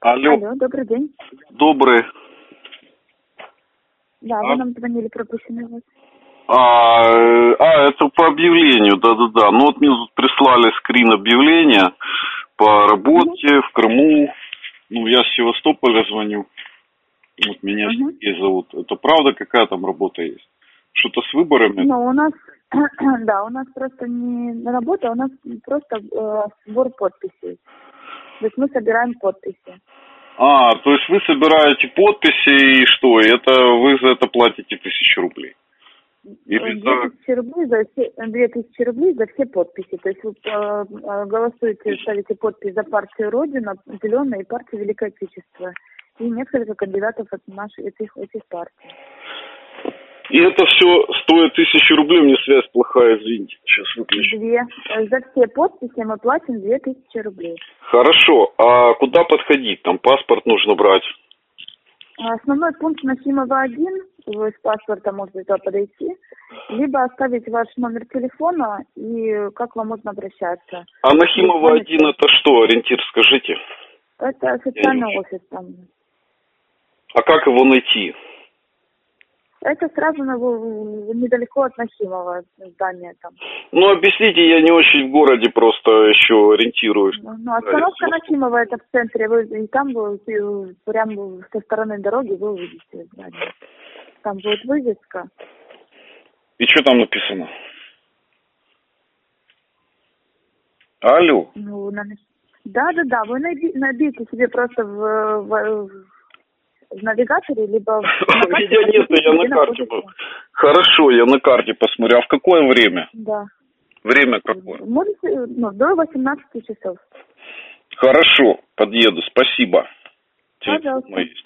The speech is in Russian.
Алло. Алло, добрый день. Добрый. Да, вы нам звонили, пропущенный вас. Это по объявлению, да-да-да. Ну вот мне тут прислали скрин объявления по работе в Крыму. Ну, я с Севастополя звоню. Вот меня Сергей зовут. Это правда, какая там работа есть? Что-то с выборами? Ну, у нас, да, у нас просто не работа, у нас просто сбор подписей. То есть мы собираем подписи. То есть вы собираете подписи и что? Это вы за это платите 1000 рублей? 2000 рублей за все подписи. То есть вы голосуете, ставите подпись за партию Родина, Зеленая и партию Великое Отечество. И несколько кандидатов от этих партий. И это все стоит 1000 рублей, мне связь плохая, извините. Сейчас выключу. За все подписи мы платим 2000 рублей. Хорошо, а куда подходить? Там паспорт нужно брать. Основной пункт Нахимова 1, вы с паспорта можете туда подойти, либо оставить ваш номер телефона и как вам можно обращаться. А Нахимова 1 это что, ориентир, скажите? Это социальный офис там. А как его найти? Это сразу недалеко от Нахимова здания там. Ну, объясните, я не очень в городе просто еще ориентируюсь. Ну, остановка Нахимова это в центре, и там вы прямо со стороны дороги вы увидите здание. Там будет вывеска. И что там написано? Алло. Ну, да, вы набейте себе просто в навигаторе, либо... Меня нет, я на карте был. Хорошо, я на карте посмотрю. А в какое время? Да. Время какое? Можете, до 18 часов. Хорошо, подъеду, спасибо. Пожалуйста.